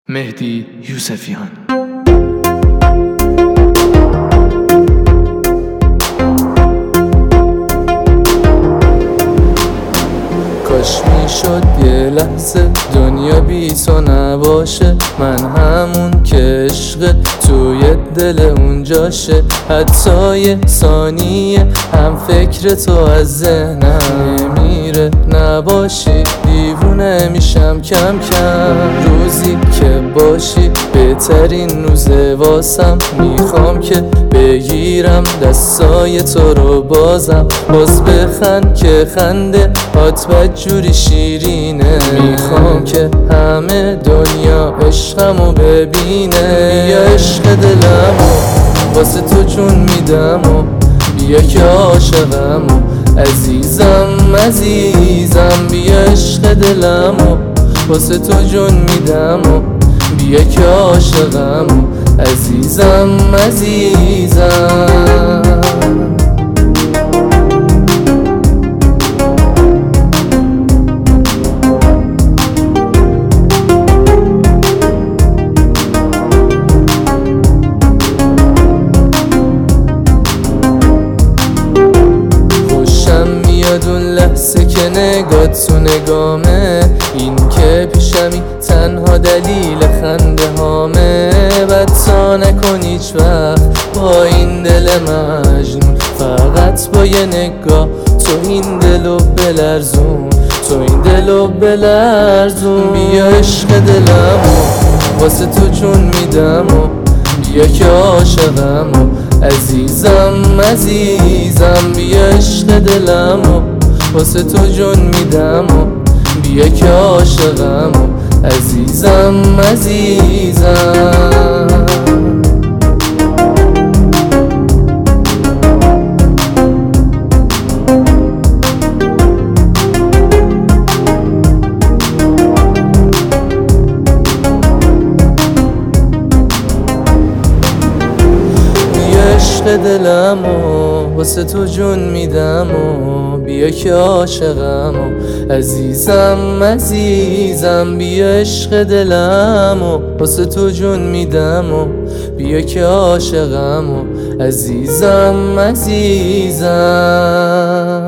مهدی یوسفیان. کاش میشد یه لحظه دنیا بی تو نباشه، من همون که عشق توی دل اونجاشه، حتی یه ثانیه هم فکر تو از ذهنم نمیره، نباشی دیوونه میشم کم کم. روزی که باشی بهترین روزه واسم، میخوام که بگیرم دستای تو رو باز بخند که خنده هات بدجوری شیرینه، میخوام که همه دنیا عشقمو ببینه. بیا عشق دلمو واسه تو جون میدم و بیا که عاشقمو عزیزم عزیزم. بیا عشق دلمو واسه تو جون میدم و بیا که عاشقمو عزیزم عزیزم. اون لحظه که نگات تو نگامه، این که پیشمی تنها دلیل خنده هامه. بد تا نکن هیچ وقت با این دل مجنون، فقط با یه نگاه تو این دلو بلرزون، تو این دلو بلرزون. بیا عشق دلمو واسه تو جون میدم و بیا که عاشقمو عزیزم عزیزم. بیا عشق دلمو واسه تو جون میدم و بیا که عاشقمو عزیزم عزیزم. عشق دلمو واسه تو جون میدم و بیا که عاشقمو عزیزم عزیزم. بیا عشق دلمو واسه تو جون میدم و بیا که عاشقمو عزیزم عزیزم.